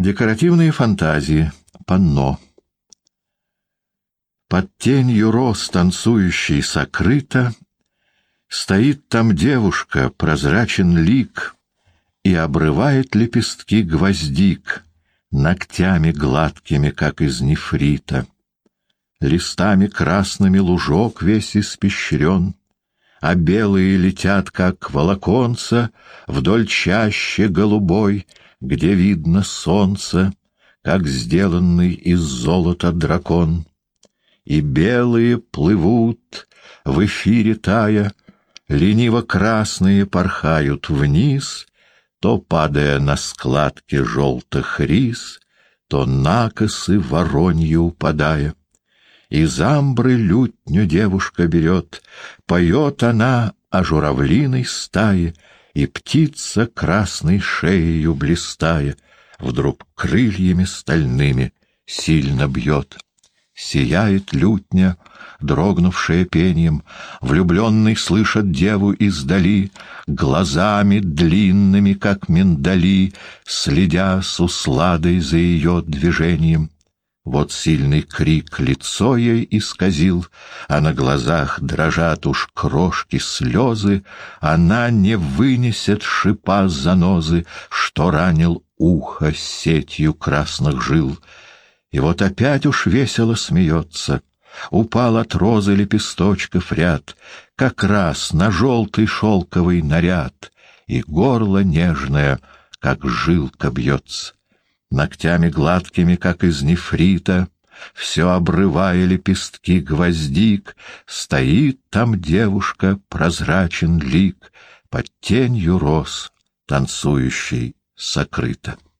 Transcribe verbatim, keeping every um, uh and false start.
Декоративные фантазии. Панно. Под тенью роз, танцующей сокрыто, стоит там девушка, прозрачен лик, и обрывает лепестки гвоздик ногтями гладкими, как из нефрита. Листами красными лужок весь испещрен, а белые летят, как волоконца, вдоль чаще голубой, где видно солнце, как сделанный из золота дракон. И белые плывут, в эфире тая, лениво-красные порхают вниз, то падая на складки желтых рис, то на косы вороньи упадая. Из амбры лютню девушка берет, поет она о журавлиной стае, и птица красной шеею блистая вдруг крыльями стальными сильно бьет. Сияет лютня, дрогнувшая пеньем, влюбленный слышит деву издали, глазами длинными, как миндали, следя с усладой за ее движением. Вот сильный крик лицо ей исказил, а на глазах дрожат уж крошки слезы, она не вынесет шипа занозы, что ранил ухо сетью красных жил. И вот опять уж весело смеется, упал от розы лепесточков ряд, как раз на желтый шелковый наряд, и горло нежное, как жилка бьется. Ногтями гладкими, как из нефрита, все обрывая лепестки гвоздик, стоит там девушка, прозрачен лик, под тенью роз, танцующей сокрыто.